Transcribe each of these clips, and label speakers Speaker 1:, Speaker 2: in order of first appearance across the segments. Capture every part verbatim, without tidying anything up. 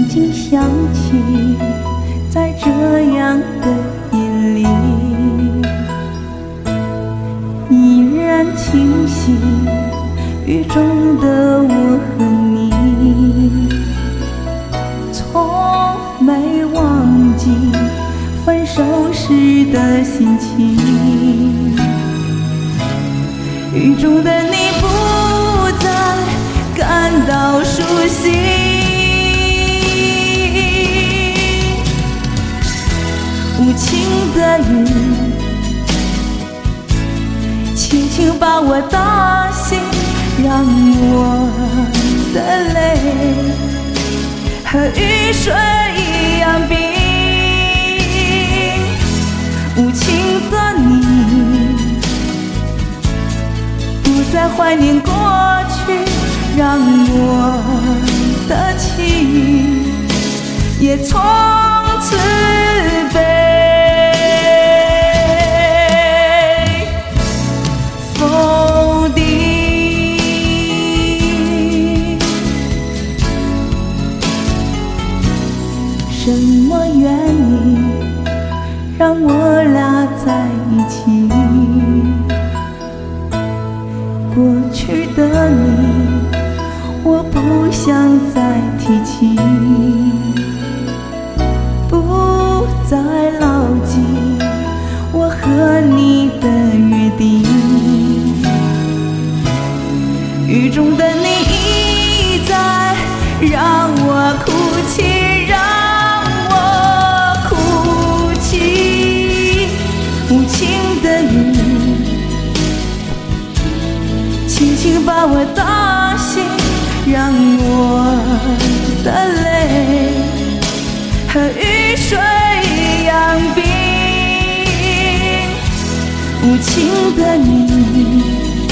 Speaker 1: 经想起，在这样的夜里，依然清晰雨中的我和你，从没忘记分手时的心情。雨中的你不再感到熟悉，无情的雨轻轻把我打醒，让我的泪和雨水一样冰。无情的你不再怀念过去，让我的情也从此被否定。什么原因让我俩在一起？过去的你，我不想再提起，不再牢记我和你的约定。雨中的你一再让我哭泣，让我哭泣。无情的雨轻轻把我打醒，让我的泪和雨水一样冰。无情的你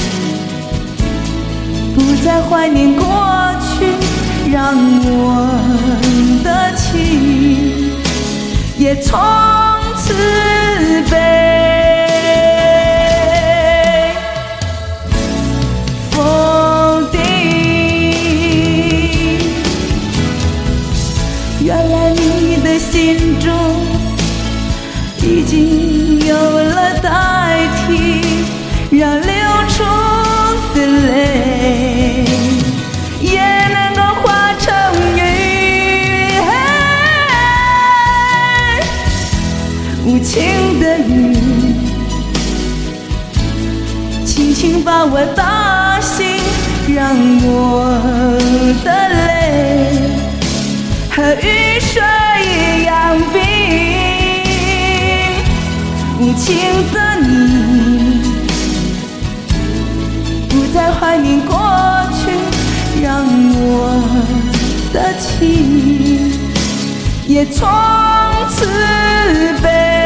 Speaker 1: 不再怀念过去，让我的情也从此被心中已经有了代替，让流出的泪也能够化成雨。无情的雨轻轻把我打醒，让我的泪和雨水一样冰。无情的你不再怀念过去，让我的情也从此被